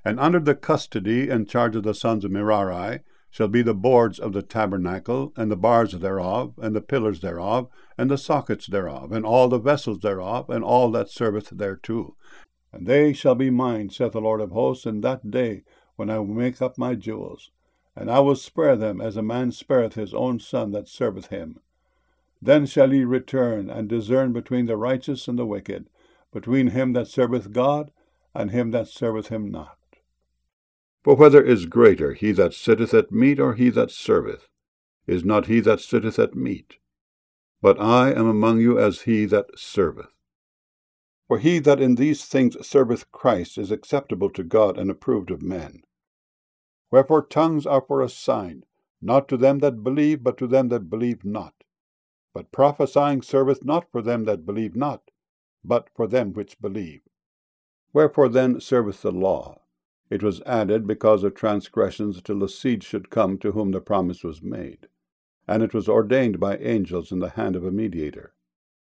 And under the custody and charge of the sons of Merari shall be the boards of the tabernacle, and the bars thereof, and the pillars thereof, and the sockets thereof, and all the vessels thereof, and all that serveth thereto. And they shall be mine, saith the Lord of hosts, in that day when I will make up my jewels. And I will spare them as a man spareth his own son that serveth him. Then shall ye return, and discern between the righteous and the wicked, between him that serveth God, and him that serveth him not. For whether is greater, he that sitteth at meat, or he that serveth? Is not he that sitteth at meat? But I am among you as he that serveth. For he that in these things serveth Christ is acceptable to God and approved of men. Wherefore tongues are for a sign, not to them that believe, but to them that believe not. But prophesying serveth not for them that believe not, but for them which believe. Wherefore then serveth the law? It was added because of transgressions, till the seed should come to whom the promise was made. And it was ordained by angels in the hand of a mediator.